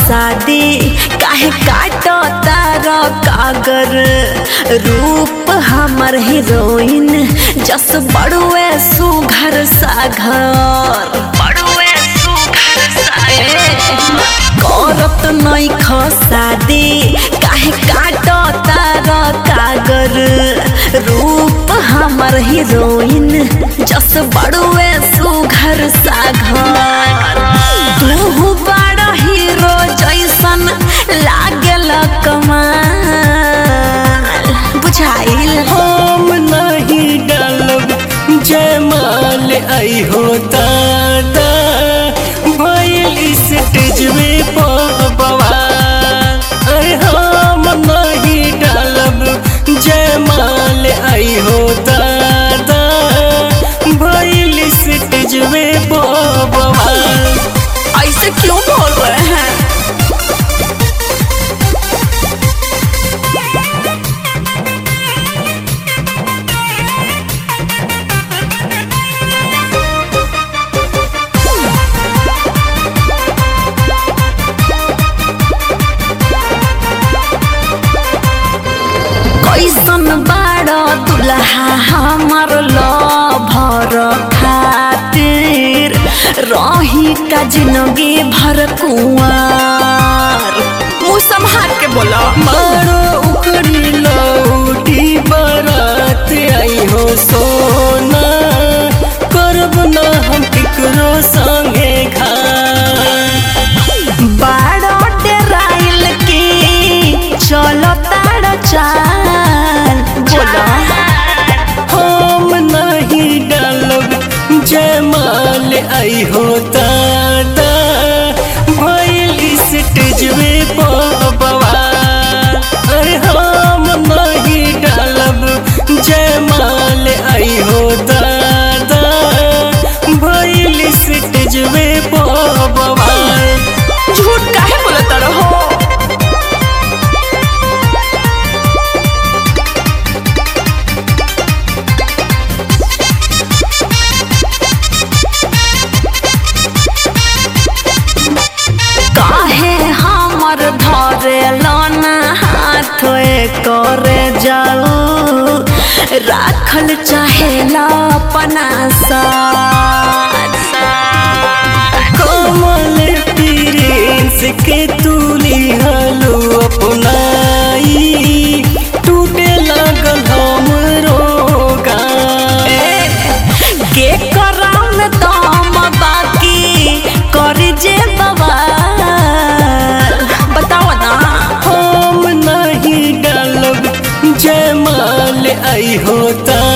शादी काहे काटो तारा कागर रूप हमर हीरोइन जस बड़ुए सुघर सागर करत नहीं ख शादी काहे काटो तारा कागर रूप हमर हीरोइन जस बड़ुए सुघर सागर तू बड़ा हीरो जैसन लागल कमाल बुझाइल हम नहीं डालब जयमाल आई हो दादा भइल स्टेज में बवाल। अरे हम नहीं डालब जयमाल आई हो दादा भइल स्टेज में बवाल। ऐसे क्यों बोल रहे हैं? कैसन बाड़ा दुल्हा हमर लभर खातिर रही का जिंदगी भर कुंवार मुँह संभाल के बोलो मारो उखड़ी लौटी बारात आई हो सोना करब ना हम केकरो संगे बाड़ा डेराइल की चलो तारा चाल बोलो हम नहीं डालब जयमाल आई हो दादा भइल स्टेज में बवाल। अरे हम नहीं डालब जयमाल आई हो दादा भइल स्टेज में बवाल। झूठ काहे बोलत रहो? काहे हमर धरे लाना हाथ करे जाऊ राखल चाहेला अपना साथ कमल प्रिंस के तुली हलो अपनाई टूटे लगल हमरो गान। के करम दम बाकी कर जे बवाल बताओ ना हम नहीं डालब जयमाल आई होता